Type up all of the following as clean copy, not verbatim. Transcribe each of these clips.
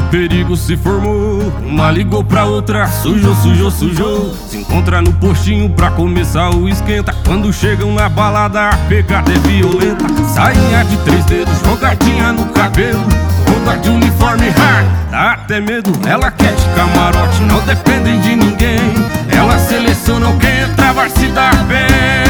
perigo se formou, uma ligou pra outra, sujou, sujou, sujou. Se encontra no postinho pra começar o esquenta. Quando chegam na balada a pegada é violenta. Sainha de 3 dedos, jogadinha no cabelo, toda de uniforme, dá até medo. Ela quer de camarote, não dependem de ninguém. Ela seleciona quem entra vai se dar bem.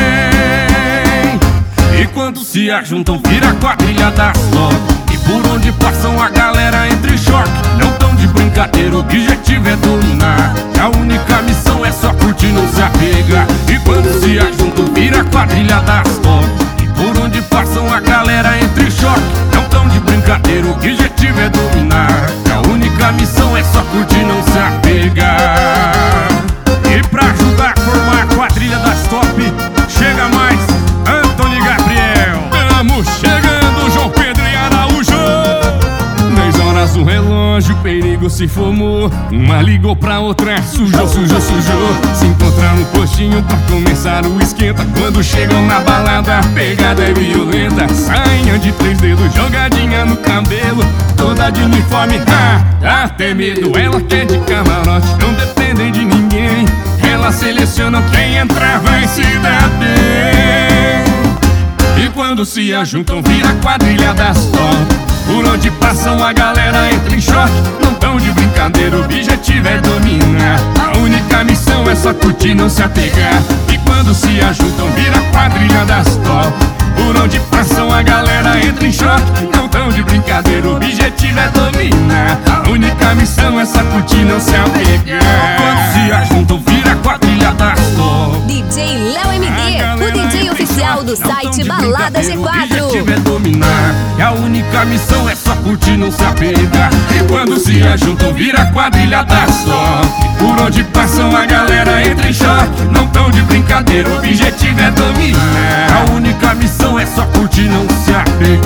E quando se ajuntam vira a quadrilha das top. E por onde passam a galera entra em choque. Não tão de brincadeira, o objetivo é dominar. A única missão é só curtir, não se apegar. E quando se ajuntam vira a quadrilha das top. E por onde passam a galera entra em choque. Não tão de brincadeira, o objetivo é dominar. A única missão é só curtir, não se apegar. E pra ajudar a formar a quadrilha das top, chega mais Antônio Gabriel. Estamos chegando, João Pedro e Araújo. 10 horas o relógio, o perigo se formou. Uma ligou pra outra, sujou, sujou, sujou. Se encontrar no postinho pra começar o esquenta. Quando chegam na balada a pegada é violenta. Sainha de 3 dedos, jogadinha no cabelo, toda de uniforme, dá até medo. Ela quer de camarote, não dependem de ninguém. Ela seleciona quem entrar vai se dar bem. E quando se ajuntam vira a quadrilha das top. Por onde passam a galera entra em choque. Não tão de brincadeira, o objetivo é dominar. A única missão é só curtir, não se apegar. E quando se ajuntam vira a quadrilha das top. Por onde passam a galera entra em choque. Não tão de brincadeira, o objetivo é dominar. A única missão é só curtir, não se apegar. Quando se ajuntam vira a quadrilha das top. DJ Léo MD, o DJ oficial do site Balada G4. O objetivo é dominar. E a única missão é só curtir, não se apegar. E quando se ajuntam vira a quadrilha das top. Por onde passam a galera entra em choque. Não tão de brincadeira, o objetivo é dominar. A única missão é só curtir, não se apegar.